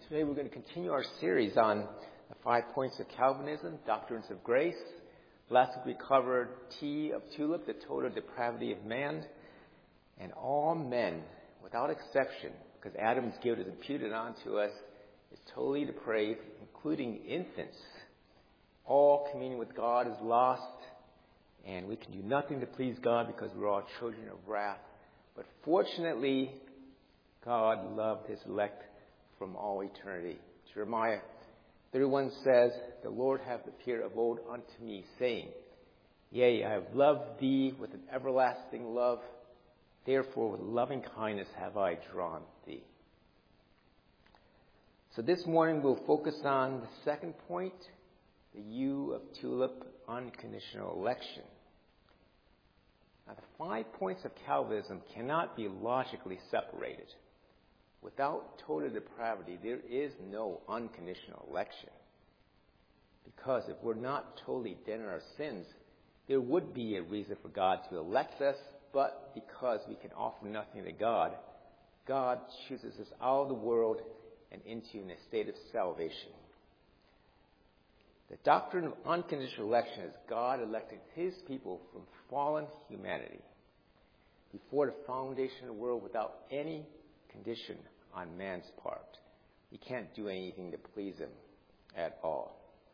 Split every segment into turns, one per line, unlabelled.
Today we're going to continue our series on the 5 points of Calvinism, doctrines of grace. Last week we covered T of tulip, the total depravity of man, and all men, without exception, because Adam's guilt is imputed onto us, is totally depraved, including infants. All communion with God is lost, and we can do nothing to please God because we're all children of wrath. But fortunately, God loved his elect from all eternity. Jeremiah 31 says, "The Lord hath appeared of old unto me, saying, Yea, I have loved thee with an everlasting love. Therefore with loving kindness have I drawn thee." So this morning we'll focus on the second point, the U of tulip, unconditional election. Now the 5 points of Calvinism cannot be logically separated. Without total depravity, there is no unconditional election. Because if we're not totally dead in our sins, there would be a reason for God to elect us, but because we can offer nothing to God, God chooses us out of the world and into an estate of salvation. The doctrine of unconditional election is God electing his people from fallen humanity before the foundation of the world without any condition on man's part. He can't do anything to please him at all.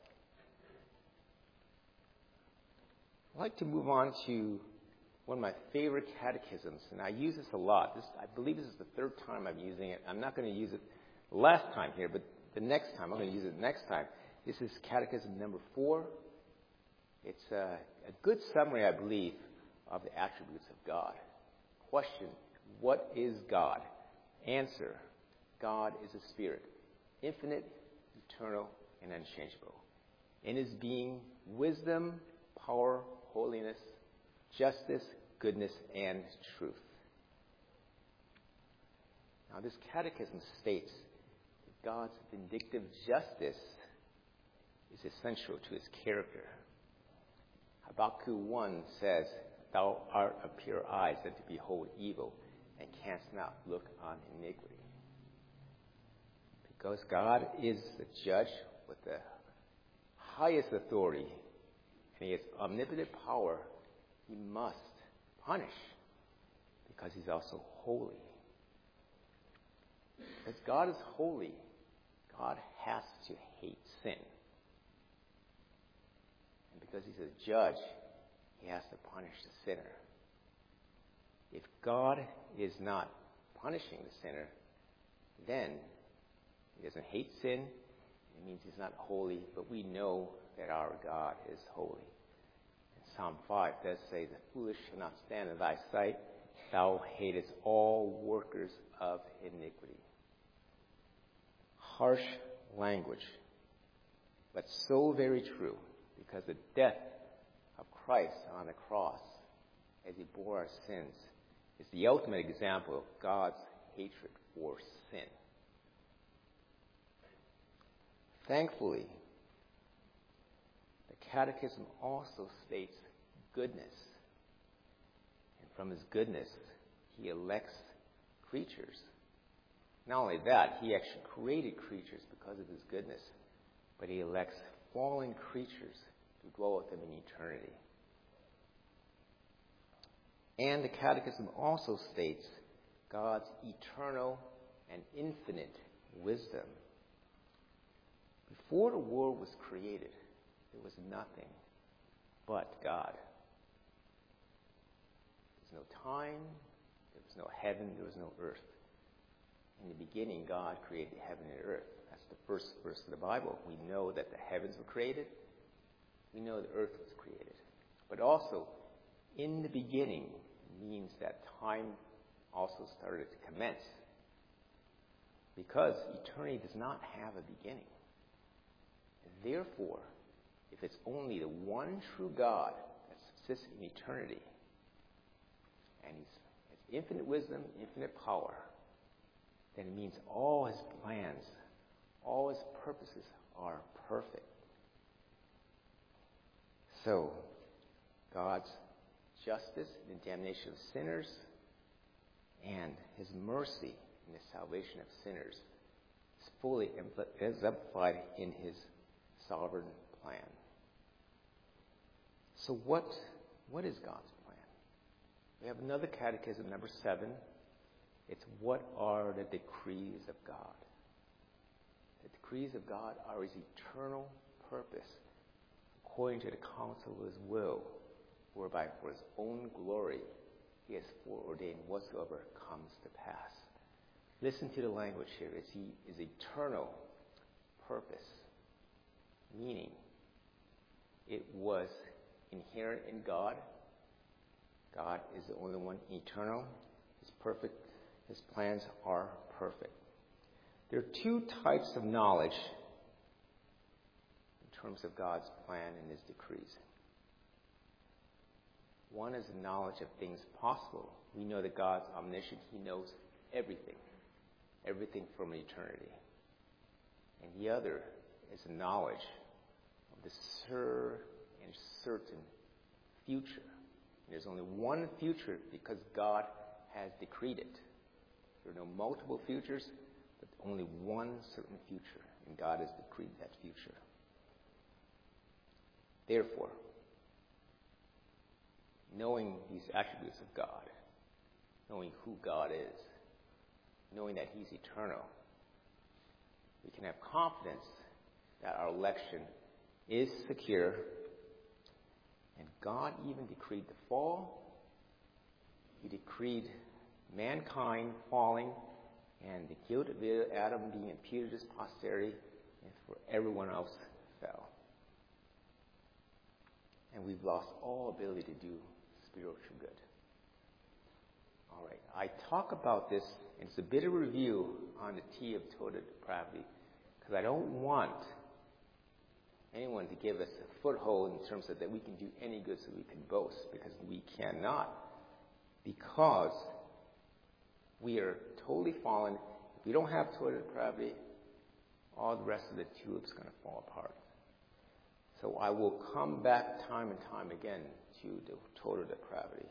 I'd like to move on to one of my favorite catechisms, and I use this a lot. I believe this is the third time I'm using it. I'm not going to use it the last time here, but the next time, I'm going to use it next time. This is Catechism number 4. It's a good summary, I believe, of the attributes of God. Question: what is God? Answer: God is a spirit, infinite, eternal, and unchangeable. In his being, wisdom, power, holiness, justice, goodness, and truth. Now this catechism states that God's vindictive justice is essential to his character. Habakkuk 1 says, "Thou art of pure eyes that to behold evil, and canst not look on iniquity." Because God is the judge with the highest authority, and he has omnipotent power, he must punish, because he's also holy. Because God is holy, God has to hate sin. And because he's a judge, he has to punish the sinner. If God is not punishing the sinner, then he doesn't hate sin. It means he's not holy, but we know that our God is holy. And Psalm 5 does say, "The foolish shall not stand in thy sight. Thou hatest all workers of iniquity." Harsh language, but so very true, because the death of Christ on the cross as he bore our sins is the ultimate example of God's hatred for sin. Thankfully, the Catechism also states goodness. And from his goodness, he elects creatures. Not only that, he actually created creatures because of his goodness, but he elects fallen creatures to dwell with him in eternity. And the Catechism also states God's eternal and infinite wisdom. Before the world was created, there was nothing but God. There was no time, there was no heaven, there was no earth. In the beginning, God created heaven and earth. That's the first verse of the Bible. We know that the heavens were created. We know the earth was created. But also, in the beginning means that time also started to commence. Because eternity does not have a beginning. Therefore, if it's only the one true God that subsists in eternity, and he has infinite wisdom, infinite power, then it means all his plans, all his purposes are perfect. So, God's justice in the damnation of sinners and his mercy in the salvation of sinners is fully exemplified in his sovereign plan. So what is God's plan? We have another catechism, number 7. It's what are the decrees of God? The decrees of God are his eternal purpose, according to the counsel of his will, whereby for his own glory he has foreordained whatsoever comes to pass. Listen to the language here. It's his eternal purpose, meaning it was inherent in God. God is the only one eternal. He's perfect. His plans are perfect. There are 2 types of knowledge in terms of God's plan and his decrees. One is the knowledge of things possible. We know that God's omniscient. He knows everything from eternity. And the other is the knowledge of the sure and certain future. And there's only one future because God has decreed it. There are no multiple futures, but only one certain future, and God has decreed that future. Therefore, knowing these attributes of God, knowing who God is, knowing that he's eternal, we can have confidence that our election is secure, and God even decreed the fall. He decreed mankind falling and the guilt of Adam being imputed to his posterity, and for everyone else fell. And we've lost all ability to do spiritual good. All right, I talk about this, and it's a bit of a review on the T of total depravity, because I don't want anyone to give us a foothold in terms of that we can do any good so we can boast, because we cannot. Because we are totally fallen. If we don't have total depravity, all the rest of the tulip's going to fall apart. So I will come back time and time again to the total depravity.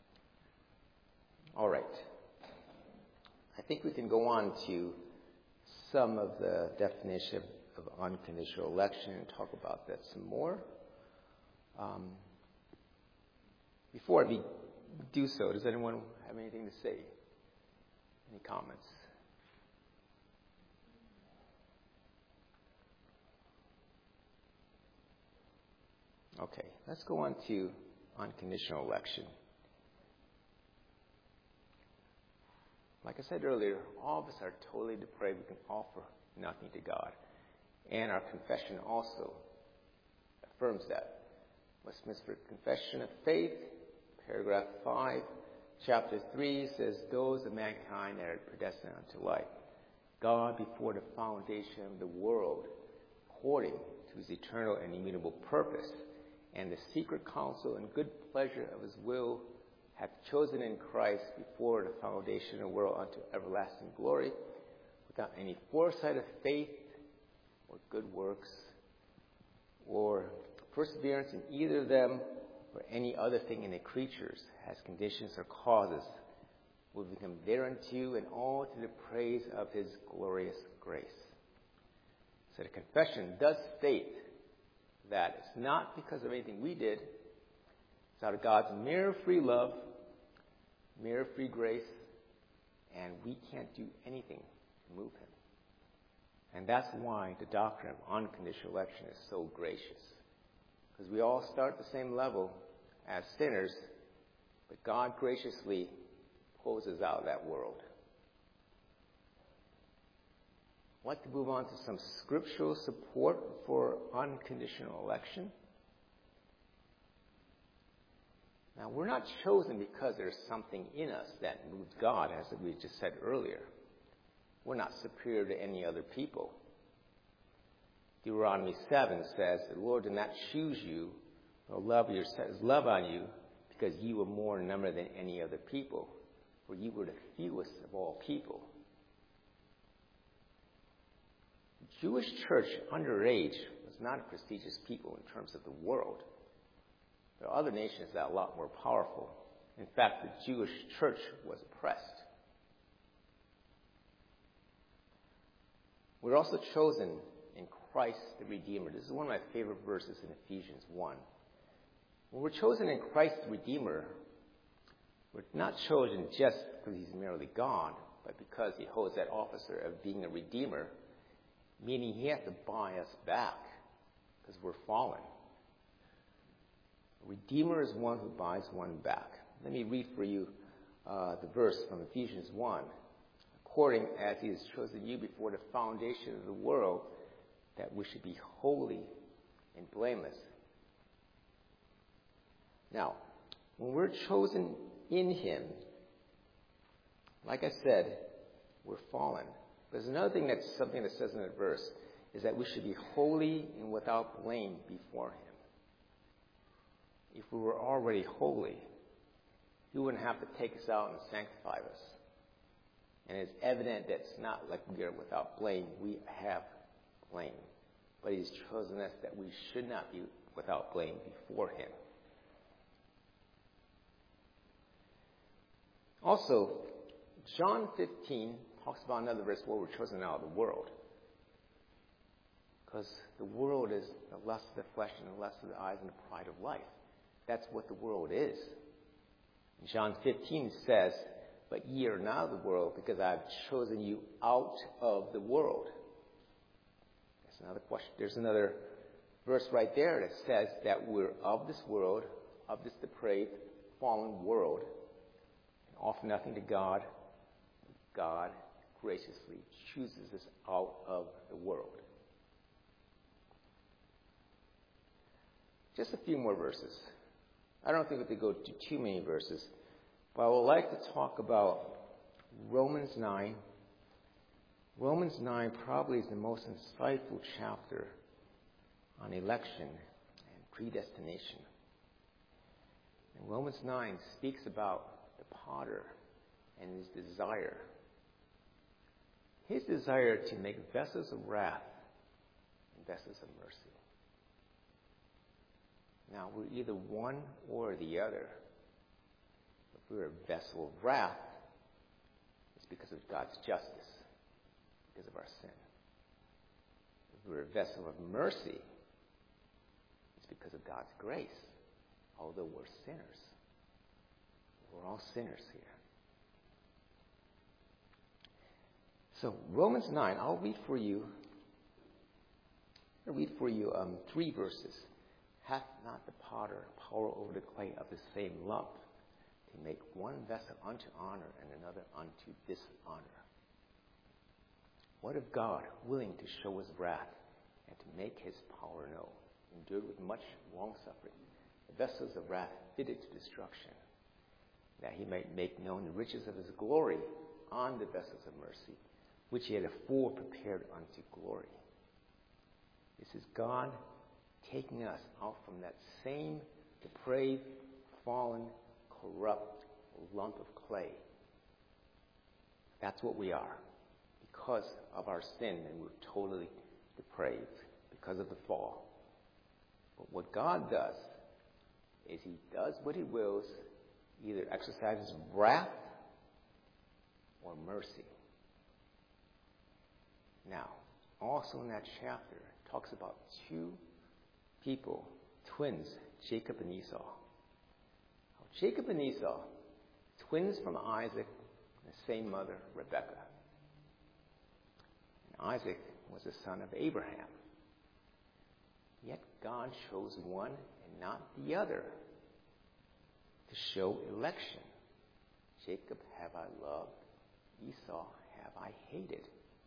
All right. I think we can go on to some of the definition of unconditional election and talk about that some more. Before I do so, does anyone have anything to say? Any comments? Okay, let's go on to unconditional election. Like I said earlier, all of us are totally depraved. We can offer nothing to God. And our confession also affirms that. Westminster Confession of Faith, paragraph 5, chapter 3 says, those of mankind that are predestined unto life, God before the foundation of the world, according to his eternal and immutable purpose, and the secret counsel and good pleasure of his will, hath chosen in Christ before the foundation of the world unto everlasting glory, without any foresight of faith or good works, or perseverance in either of them, or any other thing in the creatures, has conditions or causes, will become thereunto, and all to the praise of his glorious grace. So the confession does state that it's not because of anything we did. It's out of God's mere free love, mere free grace, and we can't do anything to move him. And that's why the doctrine of unconditional election is so gracious. Because we all start at the same level as sinners, but God graciously pulls us out of that world. I'd like to move on to some scriptural support for unconditional election. Now, we're not chosen because there's something in us that moves God, as we just said earlier. We're not superior to any other people. Deuteronomy 7 says, the Lord did not choose you or love on you because you were more in number than any other people, for you were the fewest of all people. The Jewish church underage was not a prestigious people in terms of the world. There are other nations that are a lot more powerful. In fact, the Jewish church was oppressed. We're also chosen in Christ the Redeemer. This is one of my favorite verses in Ephesians 1. When we're chosen in Christ the Redeemer, we're not chosen just because he's merely God, but because he holds that office of being a Redeemer, meaning he has to buy us back because we're fallen. A Redeemer is one who buys one back. Let me read for you the verse from Ephesians 1. According as he has chosen you before the foundation of the world, that we should be holy and blameless. Now, when we're chosen in him, like I said, we're fallen. There's another thing that's something that says in that verse, is that we should be holy and without blame before him. If we were already holy, he wouldn't have to take us out and sanctify us. And it's evident that it's not like we are without blame. We have blame. But he's chosen us that we should not be without blame before him. Also, John 15 talks about another verse where we're chosen out of the world. Because the world is the lust of the flesh and the lust of the eyes and the pride of life. That's what the world is. John 15 says, but ye are not of the world, because I have chosen you out of the world. That's another question. There's another verse right there that says that we're of this world, of this depraved, fallen world, and offer nothing to God. God graciously chooses us out of the world. Just a few more verses. I don't think we have to go to too many verses, but I would like to talk about Romans 9. Romans 9 probably is the most insightful chapter on election and predestination. And Romans 9 speaks about the potter and his desire. His desire to make vessels of wrath and vessels of mercy. Now, we're either one or the other. If we're a vessel of wrath, it's because of God's justice, because of our sin. If we're a vessel of mercy, it's because of God's grace, although we're sinners. We're all sinners here. So, Romans 9, I'll read for you 3 verses. Hath not the potter power over the clay of the same lump, to make one vessel unto honor and another unto dishonor? What if God, willing to show his wrath and to make his power known, endured with much long-suffering the vessels of wrath fitted to destruction, that he might make known the riches of his glory on the vessels of mercy, which he had afore prepared unto glory? This is God taking us out from that same depraved, fallen, corrupt lump of clay. That's what we are because of our sin, and we're totally depraved because of the fall. But what God does is he does what he wills, either exercises wrath or mercy. Now, also in that chapter, it talks about 2 people, twins, Jacob and Esau. Jacob and Esau, twins from Isaac, the same mother, Rebekah. And Isaac was the son of Abraham. Yet God chose one and not the other to show election. Jacob have I loved, Esau have I hated.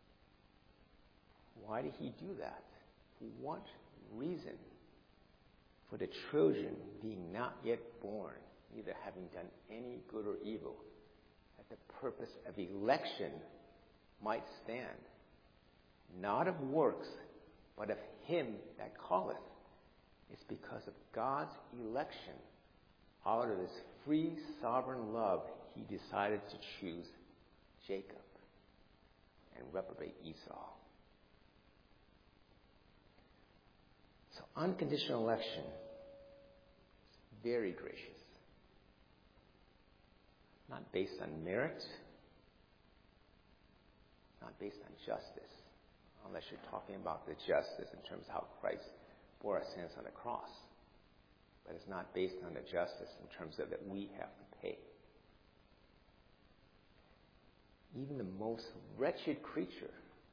Why did he do that? For what reason? For the children being not yet born, neither having done any good or evil, that the purpose of election might stand, not of works, but of him that calleth. It's because of God's election, out of his free sovereign love, he decided to choose Jacob and reprobate Esau. So unconditional election is very gracious. Not based on merit, not based on justice. unless you're talking about the justice in terms of how Christ bore our sins on the cross. But it's not based on the justice in terms of that we have to pay. Even the most wretched creature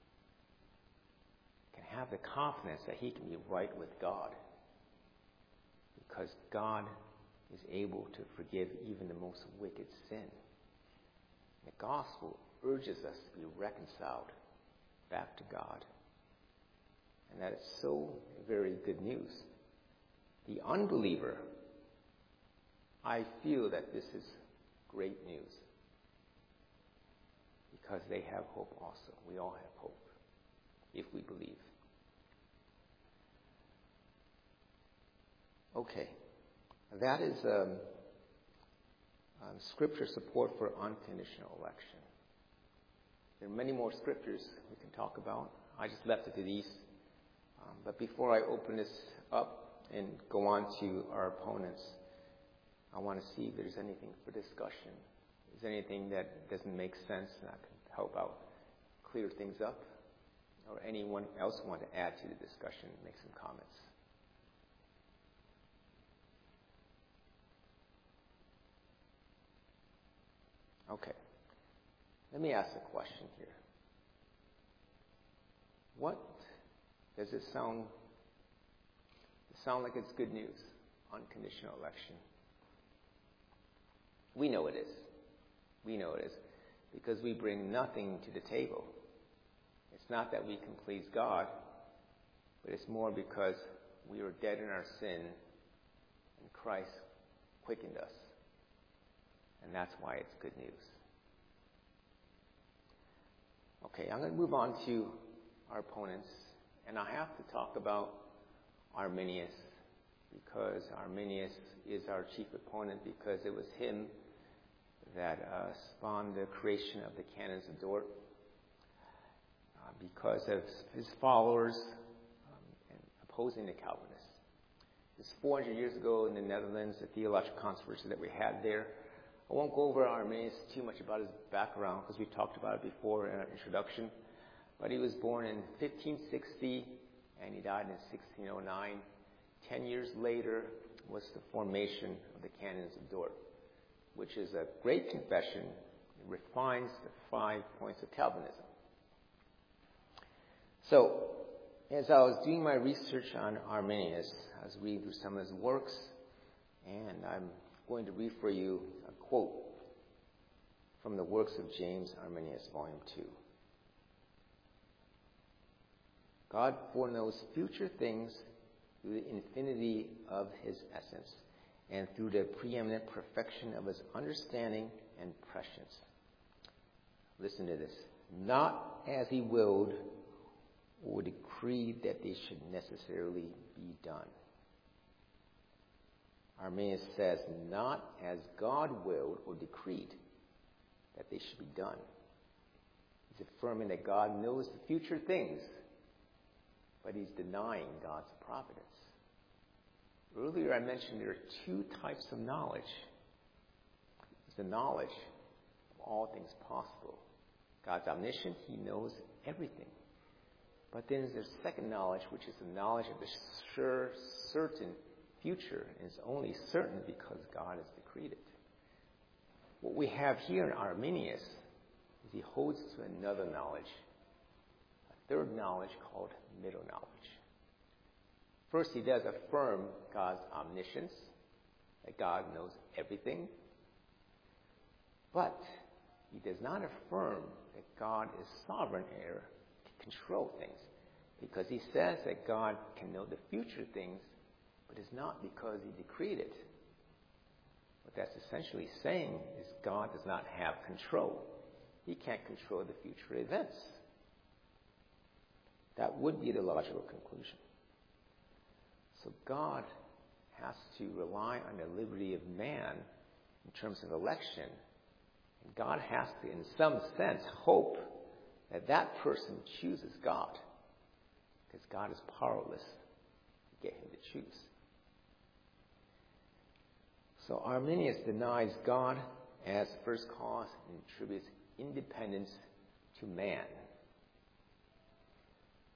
can have the confidence that he can be right with God, because God is able to forgive even the most wicked sin. The gospel urges us to be reconciled back to God. And that is so very good news. The unbeliever, I feel that this is great news, because they have hope also. We all have hope if we believe. Okay, that is scripture support for unconditional election. There are many more scriptures we can talk about. I just left it to these. But before I open this up and go on to our opponents, I want to see if there's anything for discussion. Is there anything that doesn't make sense and I can help out clear things up? Or anyone else want to add to the discussion and make some comments? Okay. Let me ask a question here. What does it sound? It sound like it's good news, unconditional election. We know it is. We know it is. Because we bring nothing to the table. It's not that we can please God, but it's more because we were dead in our sin and Christ quickened us. And that's why it's good news. Okay, I'm going to move on to our opponents. And I have to talk about Arminius, because Arminius is our chief opponent, because it was him that spawned the creation of the Canons of Dort, because of his followers opposing the Calvinists. It's 400 years ago in the Netherlands, the theological controversy that we had there. I won't go over Arminius too much about his background, because we talked about it before in our introduction. But he was born in 1560, and he died in 1609. 10 years later was the formation of the Canons of Dort, which is a great confession. It refines the 5 points of Calvinism. So, as I was doing my research on Arminius, I was reading through some of his works, and I'm going to read for you a quote from the works of James Arminius, Volume 2. God foreknows future things through the infinity of his essence and through the preeminent perfection of his understanding and prescience. Listen to this. Not as he willed or decreed that they should necessarily be done. Arminius says, not as God willed or decreed that they should be done. He's affirming that God knows the future things, but he's denying God's providence. Earlier I mentioned there are 2 types of knowledge. There's the knowledge of all things possible. God's omniscient, he knows everything. But then there's the second knowledge, which is the knowledge of the sure, certain future, and it's only certain because God has decreed it. What we have here in Arminius is he holds to another knowledge, a third knowledge called middle knowledge. First, he does affirm God's omniscience, that God knows everything. But he does not affirm that God is sovereign or can control things, because he says that God can know the future things, but it's not because he decreed it. What that's essentially saying is God does not have control. He can't control the future events. That would be the logical conclusion. So God has to rely on the liberty of man in terms of election. And God has to, in some sense, hope that that person chooses God, because God is powerless to get him to choose. So Arminius denies God as first cause and attributes independence to man.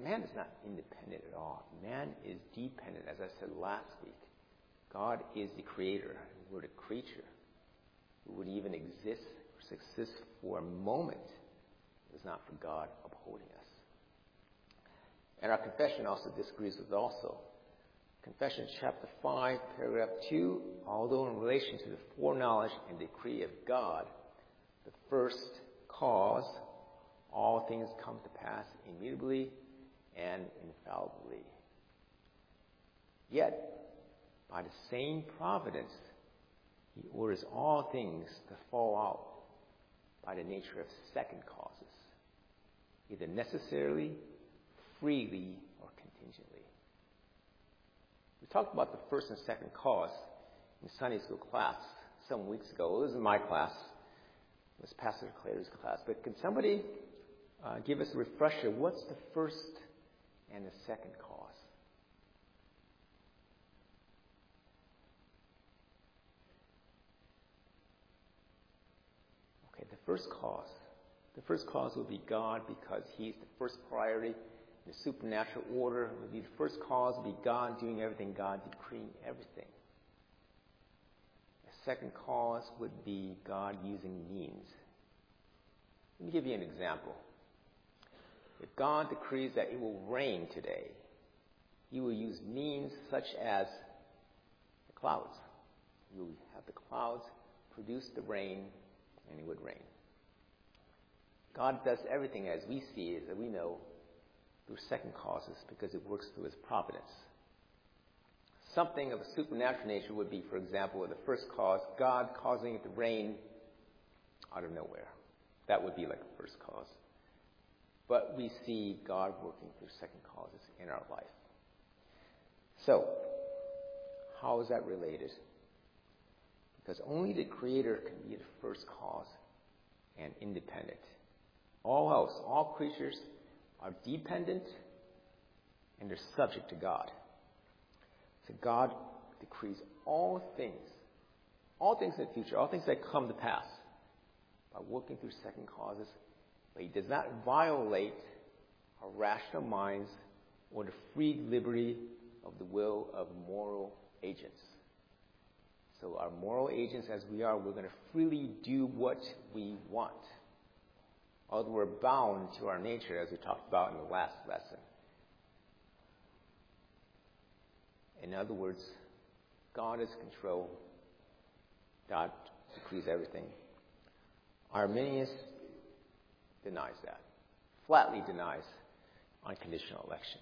man is not independent at all. Man is dependent, as I said last week. God is the creator. We're the creature. We would even exist or subsist for a moment if it was not for God upholding us. And our confession also disagrees with also. Confession chapter 5, paragraph 2, although in relation to the foreknowledge and decree of God, the first cause, all things come to pass immutably and infallibly. Yet, by the same providence, he orders all things to fall out by the nature of second causes, either necessarily, freely, or contingently. We talked about the first and second cause in Sunday school class some weeks ago. It was in my class. It was Pastor Claire's class. But can somebody give us a refresher? What's the first and the second cause? Okay, the first cause. The first cause will be God because He's the first priority. The supernatural order would be the first cause, would be God doing everything, God decreeing everything. The second cause would be God using means. Let me give you an example. If God decrees that it will rain today, He will use means such as the clouds. He will have the clouds produce the rain, and it would rain. God does everything as we see, as we know, through second causes because it works through His providence. Something of a supernatural nature would be, for example, the first cause, God causing it to rain out of nowhere. That would be like the first cause. But we see God working through second causes in our life. So, how is that related? Because only the Creator can be the first cause and independent. All else, all creatures are dependent and they're subject to God. So God decrees all things in the future, all things that come to pass by working through second causes, but He does not violate our rational minds or the free liberty of the will of moral agents. So our moral agents as we are, we're going to freely do what we want. Although we're bound to our nature, as we talked about in the last lesson. In other words, God is in control. God decrees everything. Arminius denies that. Flatly denies unconditional election.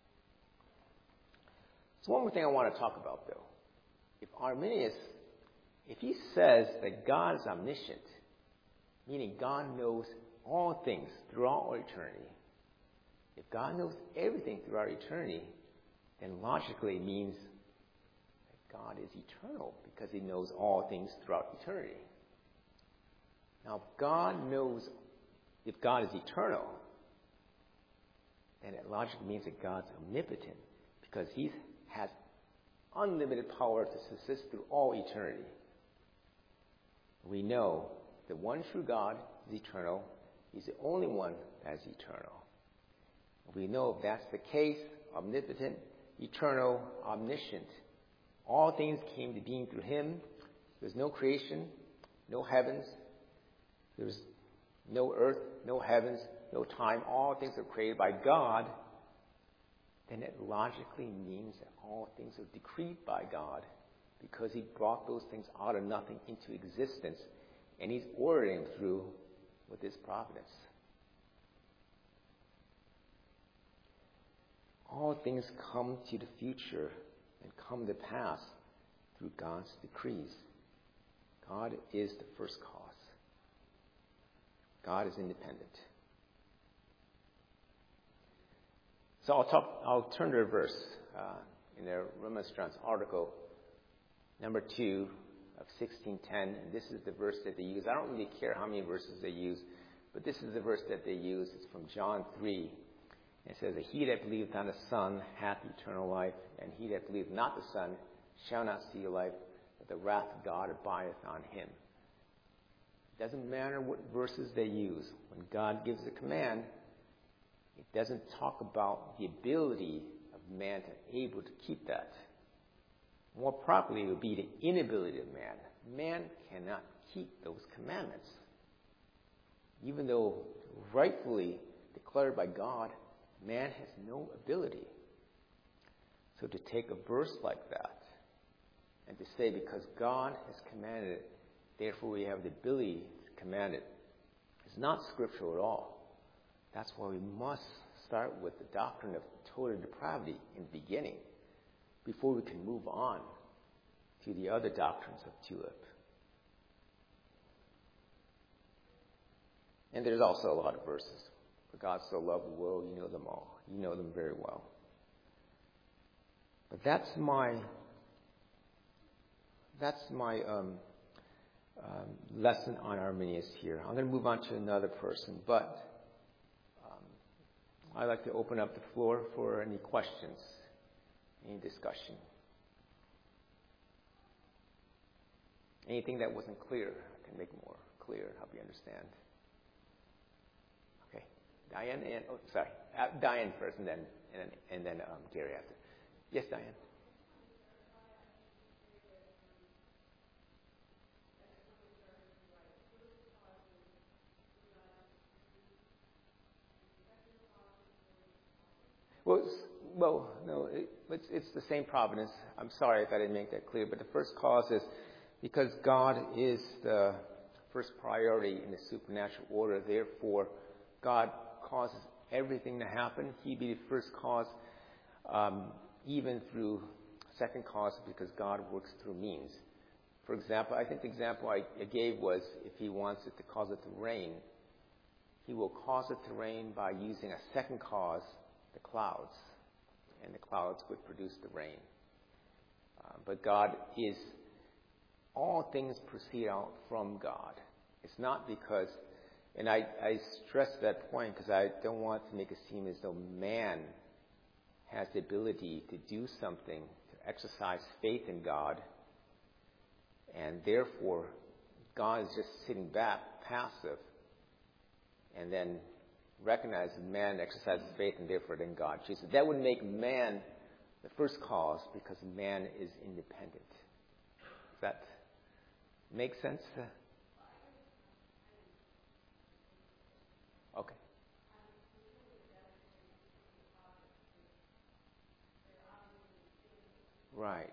So one more thing I want to talk about, though. If Arminius, if he says that God is omniscient, meaning God knows all things throughout all eternity. If God knows everything throughout eternity, then logically it means that God is eternal because He knows all things throughout eternity. Now, if God is eternal, then it logically means that God's omnipotent because He has unlimited power to subsist through all eternity. We know that one true God is eternal. He's the only one that is eternal. We know if that's the case, omnipotent, eternal, omniscient, all things came to being through Him. There's no creation, no heavens. There's no earth, no heavens, no time. All things are created by God. Then it logically means that all things are decreed by God because He brought those things out of nothing into existence, and He's ordering them through with His providence. All things come to the future and come to pass through God's decrees. God is the first cause. God is independent. So I'll turn to a verse in the Remonstrance article, number 2 of 1610. And this is the verse that they use. I don't really care how many verses they use, but this is the verse that they use. It's from John 3. It says that he that believeth on the Son hath eternal life, and he that believeth not the Son shall not see life, but the wrath of God abideth on him. It doesn't matter what verses they use. When God gives a command, it doesn't talk about the ability of man to be able to keep that. More properly, it would be the inability of man. Man cannot keep those commandments. Even though rightfully declared by God, man has no ability. So to take a verse like that and to say because God has commanded it, therefore we have the ability to command it, is not scriptural at all. That's why we must start with the doctrine of total depravity in the beginning before we can move on to the other doctrines of TULIP. And there's also a lot of verses. For God so loved the world, you know them all. You know them very well. But that's my lesson on Arminius here. I'm going to move on to another person, but I'd like to open up the floor for any questions, any discussion. Anything that wasn't clear, I can make more clear, help you understand. Okay, Diane first, and then Gary after. Yes, Diane. Well, no, it's the same providence. I'm sorry if I didn't make that clear, but the first cause is because God is the first priority in the supernatural order. Therefore, God causes everything to happen. He be the first cause, even through second cause, because God works through means. For example, I think the example I gave was if He wants it to cause it to rain, He will cause it to rain by using a second cause, the clouds, and the clouds would produce the rain. But God is, all things proceed out from God. It's not because, and I stress that point because I don't want to make it seem as though man has the ability to do something, to exercise faith in God, and therefore God is just sitting back, passive, and then recognizes man exercises faith, and therefore then God chooses. That would make man the first cause because man is independent. Does that make sense? Okay. Right.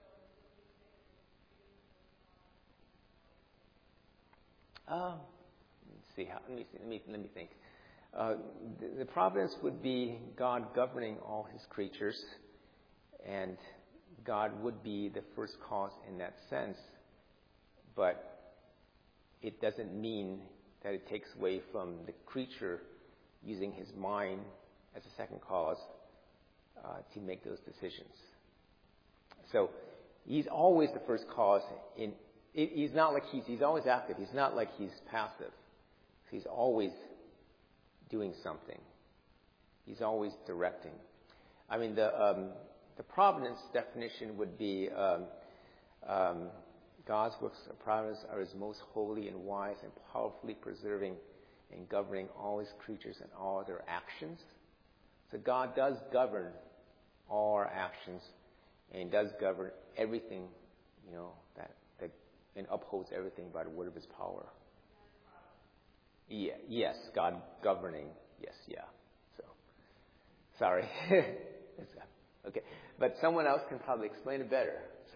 Let me think. The providence would be God governing all His creatures, and God would be the first cause in that sense, but it doesn't mean that it takes away from the creature using his mind as a second cause to make those decisions. So He's always the first cause. He's not like he's always active. He's not like He's passive. He's always doing something. He's always directing. I mean, the providence definition would be God's works of providence are His most holy and wise and powerfully preserving and governing all His creatures and all their actions. So God does govern all our actions, and He does govern everything, that and upholds everything by the word of His power. Yeah, yes, God governing. Yes, yeah. So, sorry. Okay, but someone else can probably explain it better. So.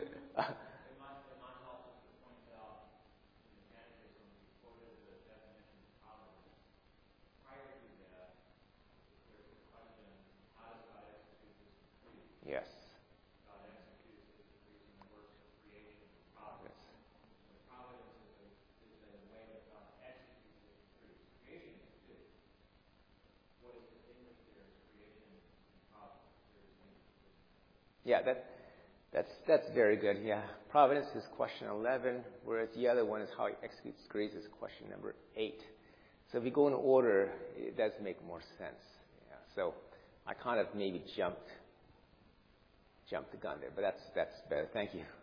Yes. God executes His decrees in the works of creation and providence. So providence is a way that God executes His decrees. Creation is good. What is distinguished there is creation and providence. Yeah, that's very good. Yeah, providence is question 11, whereas the other one is how He executes decrees is question number 8. So if you go in order, it does make more sense. Yeah. So I kind of maybe jumped the gun there, but that's better. Thank you.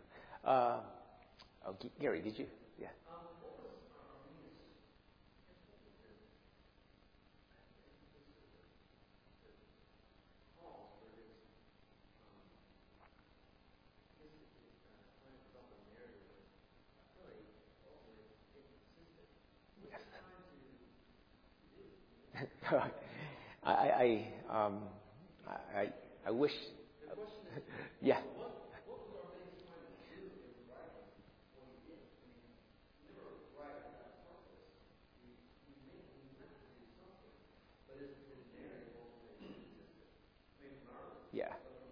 Gary, did you? Yeah. I wish. Yeah. Yeah.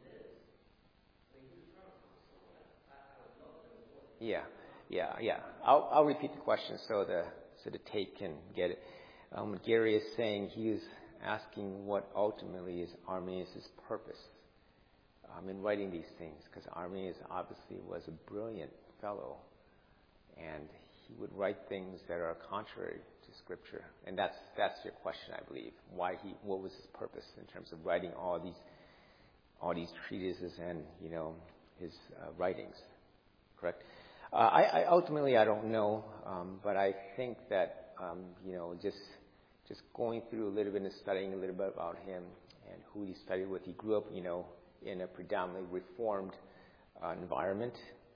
Yeah. Yeah. Yeah. I'll repeat the question so the tape can get it. Gary is saying he is asking what ultimately is Arminius' purpose in writing these things, because Arminius obviously was a brilliant fellow, and he would write things that are contrary to Scripture. And that's your question, I believe. What was his purpose in terms of writing all these treatises and his writings? Correct. I ultimately don't know, but I think that just going through a little bit and studying a little bit about him and who he studied with. He grew up, in a predominantly Reformed environment.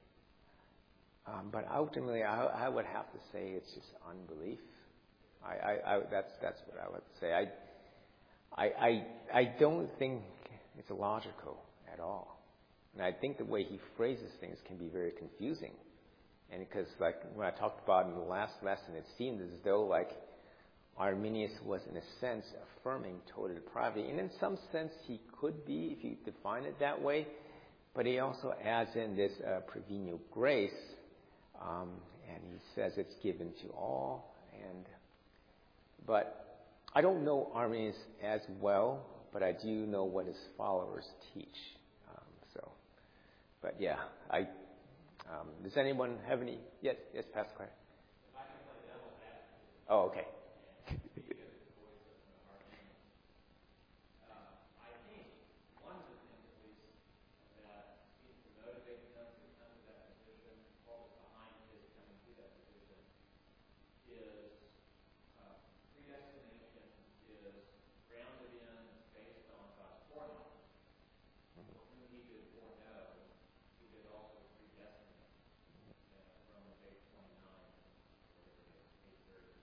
But ultimately, I would have to say it's just unbelief. That's what I would say. I don't think it's logical at all. And I think the way he phrases things can be very confusing. And because, like, when I talked about in the last lesson, it seemed as though, like, Arminius was, in a sense, affirming total depravity. And in some sense, he could be, if you define it that way. But he also adds in this prevenient grace, and he says it's given to all. But I don't know Arminius as well, but I do know what his followers teach. But yeah, does anyone have any? Yes, Pastor Claire.
If I can play devil's advocate.
Oh, okay.
I think one of the things, at least, that seems to motivate him to come to that position, what was behind his coming to that position, is predestination is grounded in, based on God's foreknowledge. For whom he did foreknow, he did also predestinate. Romans 8:29, whatever it is, 8:30.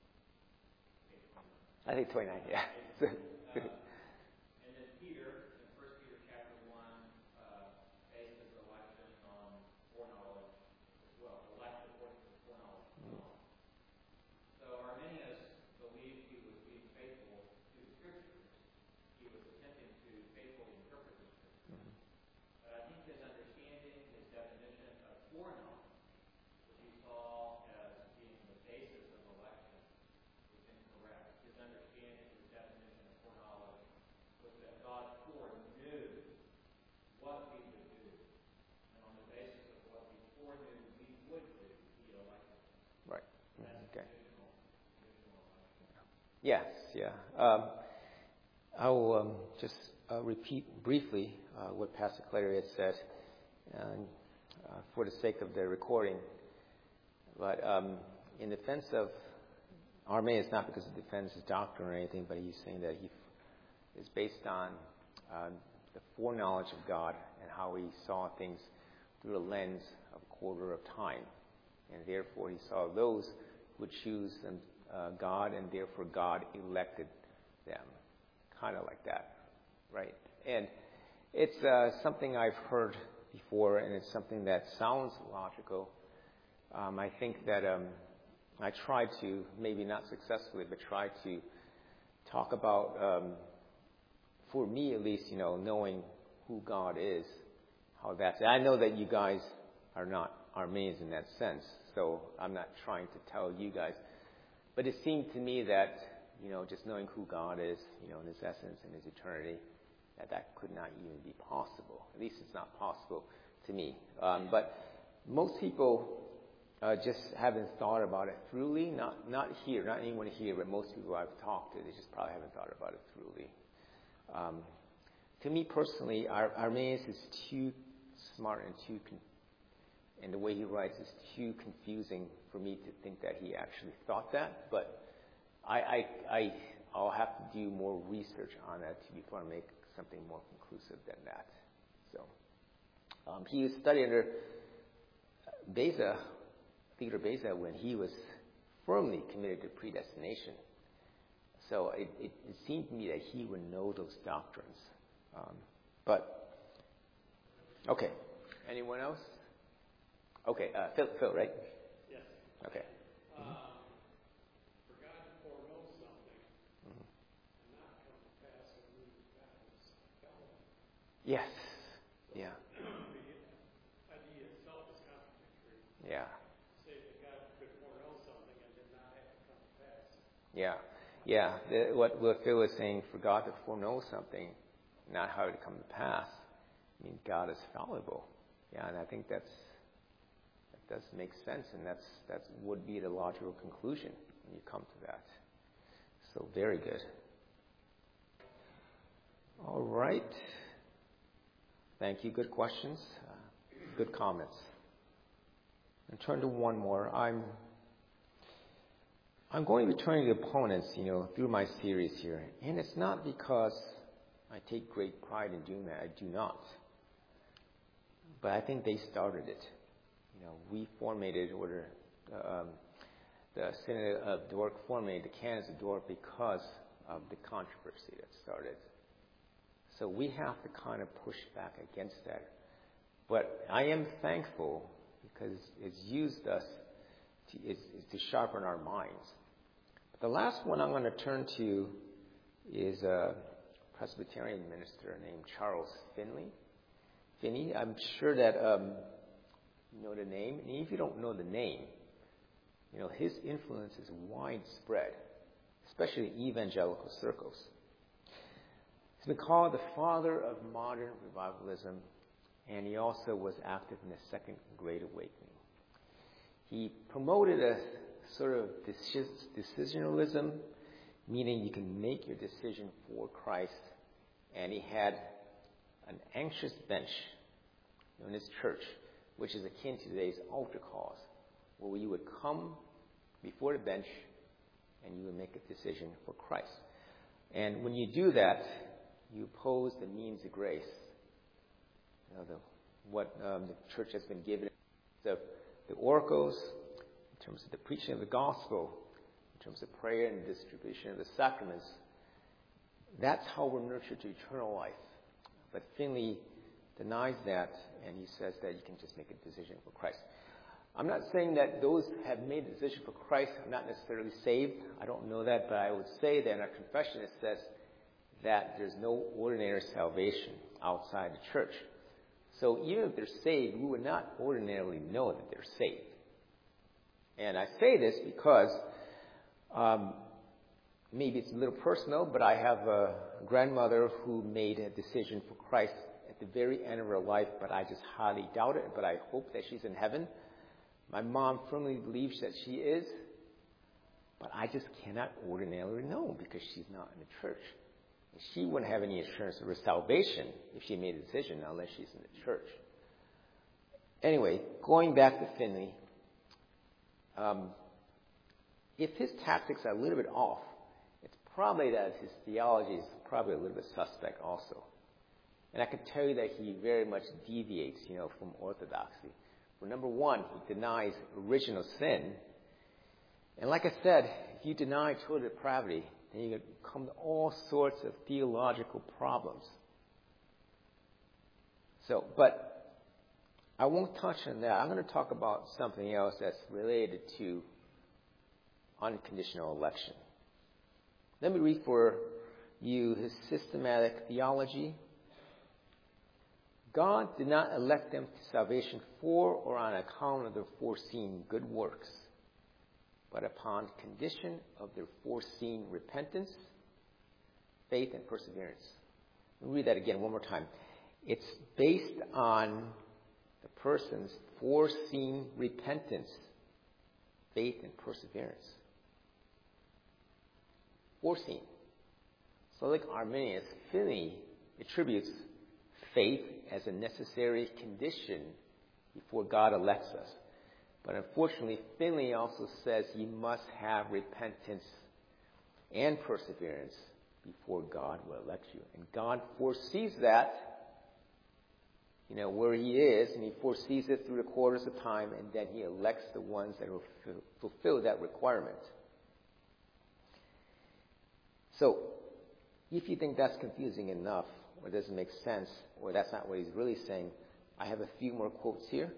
8:29.
I think 29, yeah.
And then Peter, in 1 Peter chapter 1, based his election on foreknowledge as well. Election according to foreknowledge of God. So Arminius believed he was being faithful to the Scriptures. He was attempting to faithfully interpret the Scriptures. But I think his understanding, his definition of foreknowledge, which he saw as being the basis of election, was incorrect. His understanding, his definition of foreknowledge was that God foreknew what we would do. And on the basis of what he foreknew we would do, he elected us.
Right.
That's
Okay.
conditional election.
Yes, yeah. I'll just repeat briefly what Pastor Clary had said for the sake of the recording. But in defense of Arminius, not because it defends his doctrine or anything, but he's saying that he is based on the foreknowledge of God and how he saw things through the lens of a quarter of time. And therefore he saw those who would choose God, and therefore God elected them. Kind of like that, right? And it's something I've heard before, and it's something that sounds logical. I think that I try to, maybe not successfully, but try to talk about, for me at least, knowing who God is, how that's. I know that you guys are not Arminians in that sense, so I'm not trying to tell you guys. But it seemed to me that, just knowing who God is, in his essence and his eternity, that could not even be possible. At least it's not possible to me. But most people just haven't thought about it thoroughly. Not here, not anyone here, but most people I've talked to, they just probably haven't thought about it thoroughly. To me personally, Arminius is too smart and the way he writes is too confusing for me to think that he actually thought that. But I'll have to do more research on it before I make something more conclusive than that. So he studied under Beza, Theodore Beza, when he was firmly committed to predestination. So it seemed to me that he would know those doctrines. Okay. Anyone else? Okay, Phil, right?
Yes.
Okay.
For God to foreknow something and not come to pass, it means God is fallible.
Yes. Yeah.
The idea itself is contradictory.
Yeah.
Say that God could foreknow something and did not have it come to pass.
Yeah. Yeah. What Phil was saying, for God to foreknow something, not how it come to pass, means God is fallible. Yeah, and I think that does make sense, and that would be the logical conclusion when you come to that. So very good. All right. Thank you. Good questions. Good comments. And turn to one more. I'm going to be turning to opponents, through my series here, and it's not because I take great pride in doing that. I do not. But I think they started it. We formatted, the Synod of Dort formatted the Canons of Dort because of the controversy that started. So we have to kind of push back against that. But I am thankful because it's used us to sharpen our minds. But the last one I'm going to turn to is a Presbyterian minister named Charles Finney. I'm sure that you know the name. And if you don't know the name, his influence is widespread, especially in evangelical circles. He's been called the father of modern revivalism, and he also was active in the Second Great Awakening. He promoted a sort of decisionalism, meaning you can make your decision for Christ, and he had an anxious bench in his church, which is akin to today's altar calls, where you would come before the bench and you would make a decision for Christ. And when you do that, you oppose the means of grace, what the church has been given, the oracles, in terms of the preaching of the gospel, in terms of prayer and distribution of the sacraments. That's how we're nurtured to eternal life. But Finley denies that, and he says that you can just make a decision for Christ. I'm not saying that those who have made a decision for Christ are not necessarily saved. I don't know that, but I would say that in our confession it says that there's no ordinary salvation outside the church. So even if they're saved, we would not ordinarily know that they're saved. And I say this because maybe it's a little personal, but I have a grandmother who made a decision for Christ at the very end of her life, but I just highly doubt it, but I hope that she's in heaven. My mom firmly believes that she is, but I just cannot ordinarily know because she's not in the church. She wouldn't have any assurance of her salvation if she made a decision unless she's in the church. Anyway, going back to Finley, if his tactics are a little bit off, it's probably that his theology is probably a little bit suspect also. And I can tell you that he very much deviates, from orthodoxy. Well, number one, he denies original sin. And like I said, if you deny total depravity, then you come to all sorts of theological problems. But I won't touch on that. I'm going to talk about something else that's related to unconditional election. Let me read for you his systematic theology. God did not elect them to salvation for or on account of their foreseen good works, but upon condition of their foreseen repentance, faith, and perseverance. Let me read that again one more time. It's based on the person's foreseen repentance, faith, and perseverance. Foreseen. So like Arminius, Finney attributes faith as a necessary condition before God elects us. But unfortunately, Finley also says you must have repentance and perseverance before God will elect you. And God foresees that, where he is, and he foresees it through the quarters of time, and then he elects the ones that will fulfill that requirement. So, if you think that's confusing enough, or doesn't make sense, or that's not what he's really saying, I have a few more quotes here.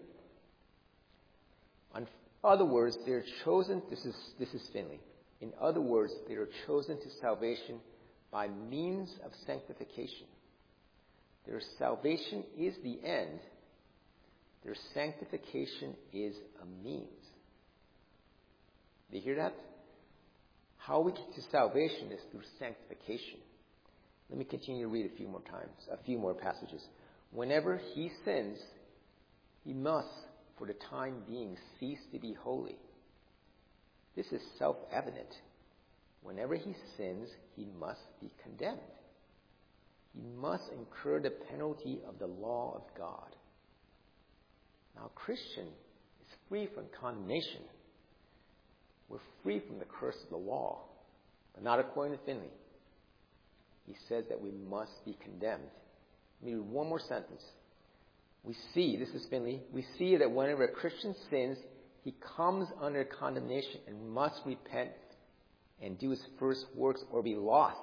In other words, they're chosen, this is Finley. In other words, they are chosen to salvation by means of sanctification. Their salvation is the end. Their sanctification is a means. Do you hear that? How we get to salvation is through sanctification. Let me continue to read a few more passages. Whenever he sins, he must, for the time being, cease to be holy. This is self-evident. Whenever he sins, he must be condemned. He must incur the penalty of the law of God. Now, Christian is free from condemnation. We're free from the curse of the law, but not according to Finley. He says that we must be condemned. Let me read one more sentence. We see, this is Finley, we see that whenever a Christian sins, he comes under condemnation and must repent and do his first works or be lost.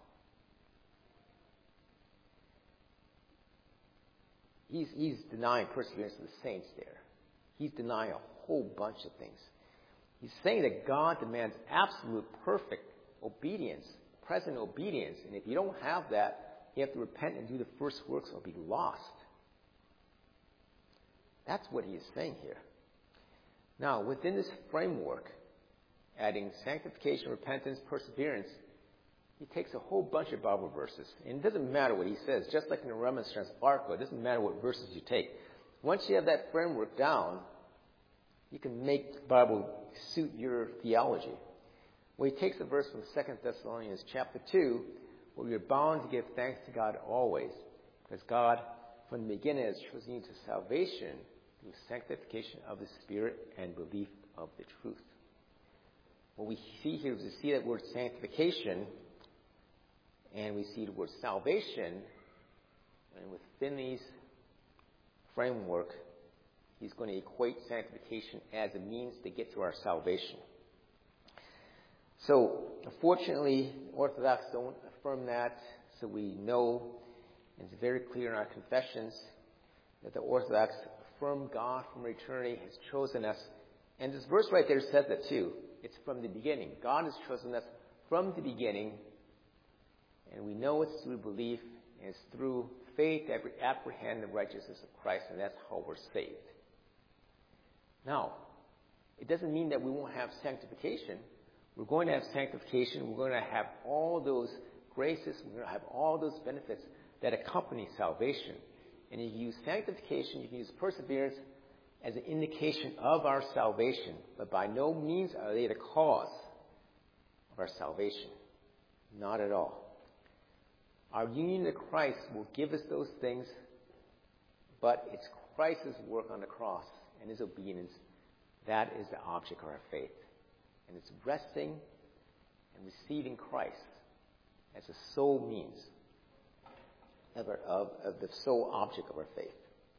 He's denying perseverance of the saints there. He's denying a whole bunch of things. He's saying that God demands absolute, perfect obedience, present obedience. And if you don't have that, you have to repent and do the first works or be lost. That's what he is saying here. Now, within this framework, adding sanctification, repentance, perseverance, he takes a whole bunch of Bible verses. And it doesn't matter what he says. Just like in the Remonstrance article, it doesn't matter what verses you take. Once you have that framework down, you can make the Bible suit your theology. Well, he takes a verse from 2 Thessalonians chapter 2, where you're bound to give thanks to God always, because God, from the beginning, has chosen you to salvation through sanctification of the Spirit and belief of the truth. What we see here is we see that word sanctification, and we see the word salvation, and with Finley's framework, he's going to equate sanctification as a means to get to our salvation. So, unfortunately, Orthodox don't affirm that, so we know, and it's very clear in our confessions, that the Orthodox affirm God from eternity has chosen us. And this verse right there says that too. It's from the beginning. God has chosen us from the beginning, and we know it's through belief, and it's through faith that we apprehend the righteousness of Christ, and that's how we're saved. Now, it doesn't mean that we won't have sanctification. We're going to have sanctification. We're going to have all those graces. We're going to have all those benefits that accompany salvation. And you can use sanctification, you can use perseverance as an indication of our salvation. But by no means are they the cause of our salvation. Not at all. Our union to Christ will give us those things, but it's Christ's work on the cross and his obedience. That is the object of our faith. And it's resting and receiving Christ as the sole means of the sole object of our faith.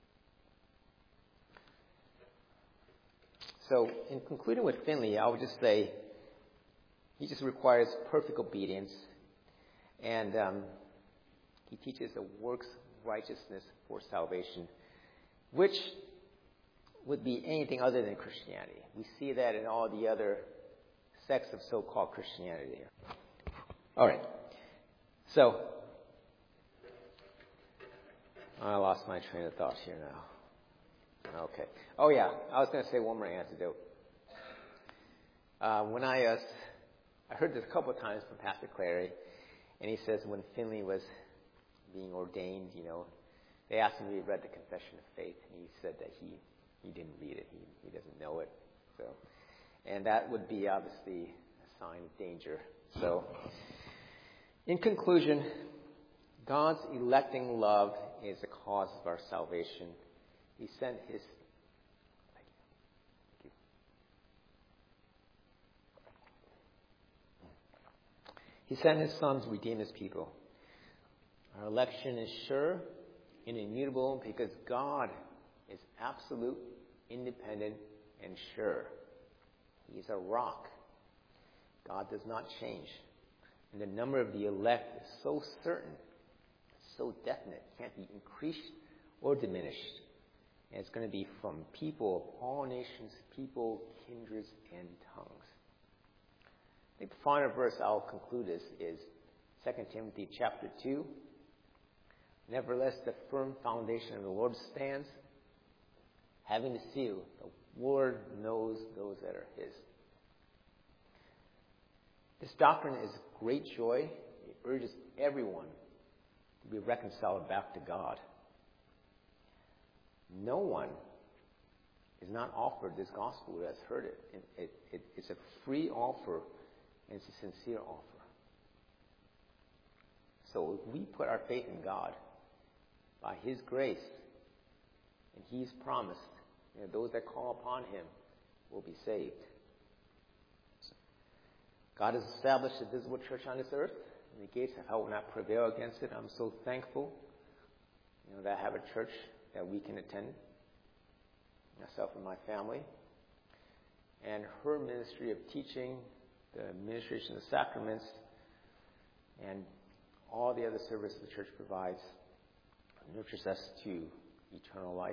So, in concluding with Finley, I would just say he just requires perfect obedience, and he teaches a works righteousness for salvation, which would be anything other than Christianity. We see that in all the other sects of so-called Christianity. All right. So, I lost my train of thought here now. Okay. Oh, yeah. I was going to say one more antidote. When I heard this a couple of times from Pastor Clary, and he says when Finley was being ordained, they asked him if he read the Confession of Faith, and he said that he didn't read it. He doesn't know it. So, and that would be obviously a sign of danger. So, in conclusion, God's electing love is the cause of our salvation. He sent his He sent his Son to redeem his people. Our election is sure and immutable because God is absolute, independent, and sure. He's a rock. God does not change. And the number of the elect is so certain, so definite, can't be increased or diminished. And it's going to be from people of all nations, people, kindreds, and tongues. I think the final verse I'll conclude is 2 Timothy chapter 2. Nevertheless, the firm foundation of the Lord stands, having the seal. The Lord knows those that are His. This doctrine is great joy. It urges everyone to be reconciled back to God. No one is not offered this gospel who has heard it. It's a free offer, and it's a sincere offer. So if we put our faith in God, by His grace, and He's promised, those that call upon Him will be saved. God has established a visible church on this earth, and the gates of hell will not prevail against it. I'm so thankful, that I have a church that we can attend, myself and my family. And her ministry of teaching, the administration of the sacraments, and all the other services the church provides nurtures us to eternal life.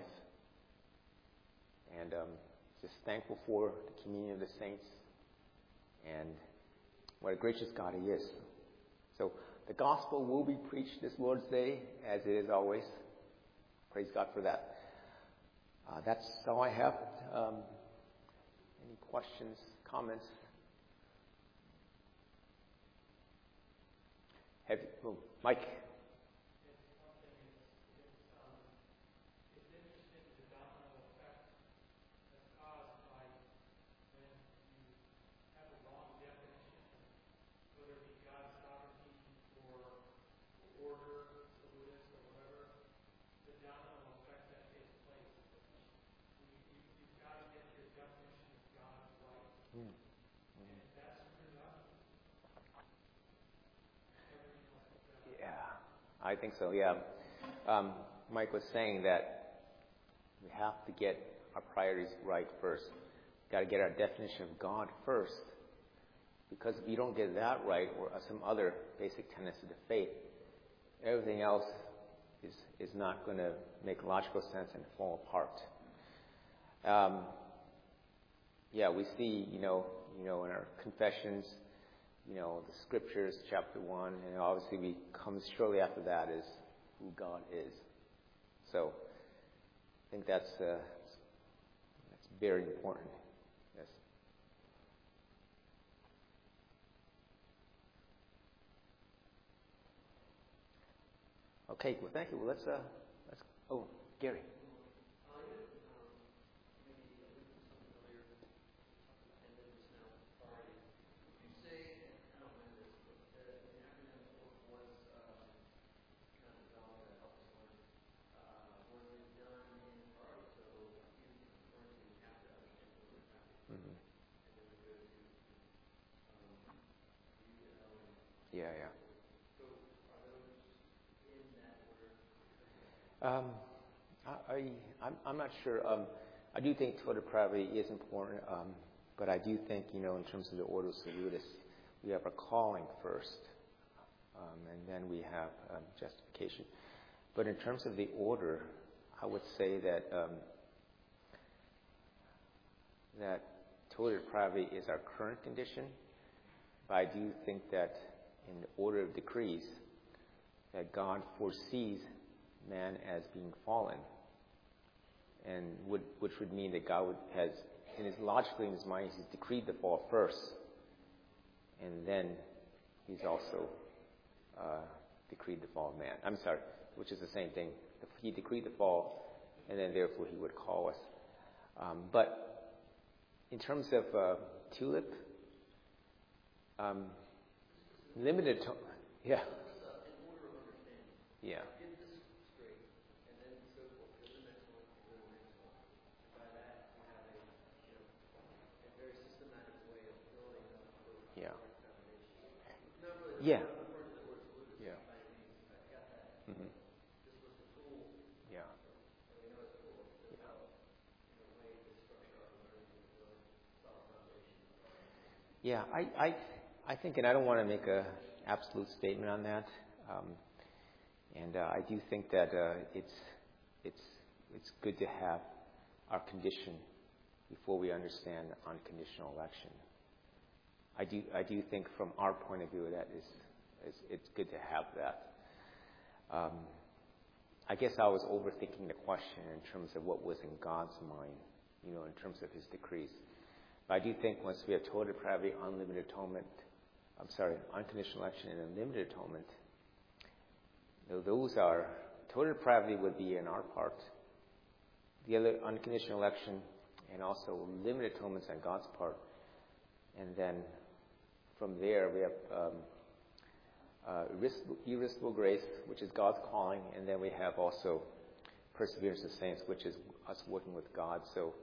And just thankful for the communion of the saints and what a gracious God He is. So the gospel will be preached this Lord's Day, as it is always. Praise God for that. That's all I have. Any questions, comments? Mike. I think so, yeah. Mike was saying that we have to get our priorities right first. We've got to get our definition of God first. Because if you don't get that right, or some other basic tenets of the faith, everything else is not going to make logical sense and fall apart. We see, in our confessions, the scriptures, chapter 1, and obviously comes shortly after that is who God is. So I think that's very important. Yes. Okay. Well, thank you. Well, let's. Oh, Gary. Yeah. I'm not sure. I do think total depravity is important, but I do think, in terms of the Ordo Salutis, we have a calling first, and then we have justification. But in terms of the order, I would say that that total depravity is our current condition, but I do think that in the order of decrees, that God foresees man as being fallen, and which would mean that God has, logically in His mind, He's decreed the fall first, and then He's also decreed the fall of man. I'm sorry, which is the same thing. He decreed the fall, and then therefore He would call us. But in terms of TULIP, limited to, yeah. Yeah. Yeah. Yeah. Mm-hmm. Yeah. Yeah. I think, and I don't want to make a absolute statement on that. And I do think that it's good to have our condition before we understand unconditional election. I do think from our point of view that it's good to have that. I guess I was overthinking the question in terms of what was in God's mind, in terms of His decrees. But I do think once we have total depravity, unconditional election and unlimited atonement, those are, total depravity would be in our part. The other, unconditional election and also limited atonements on God's part. And then from there we have irresistible grace, which is God's calling, and then we have also perseverance of saints, which is us working with God. So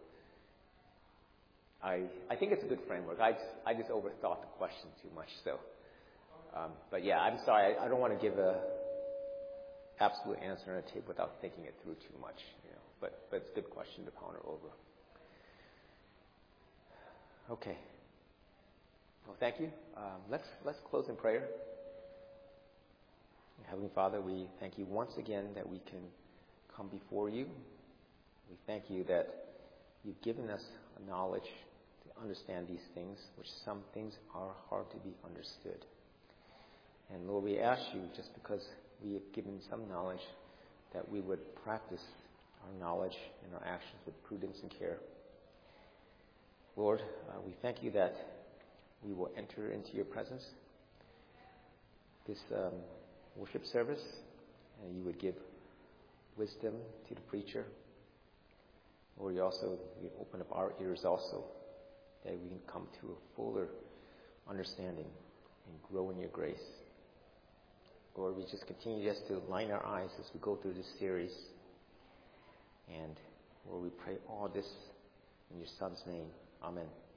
I think it's a good framework. I just overthought the question too much. So, but yeah, I'm sorry. I don't want to give a absolute answer on a tape without thinking it through too much. But it's a good question to ponder over. Okay. Well, thank you. Let's close in prayer. Heavenly Father, we thank you once again that we can come before you. We thank you that you've given us a knowledge to understand these things, which some things are hard to be understood. And Lord, we ask you, just because we have given some knowledge, that we would practice our knowledge and our actions with prudence and care. Lord, we thank you that we will enter into your presence, this worship service, and you would give wisdom to the preacher. Lord, you open up our ears also, that we can come to a fuller understanding and grow in your grace. Lord, we just continue just to line our eyes as we go through this series. And Lord, we pray all this in your Son's name. Amen.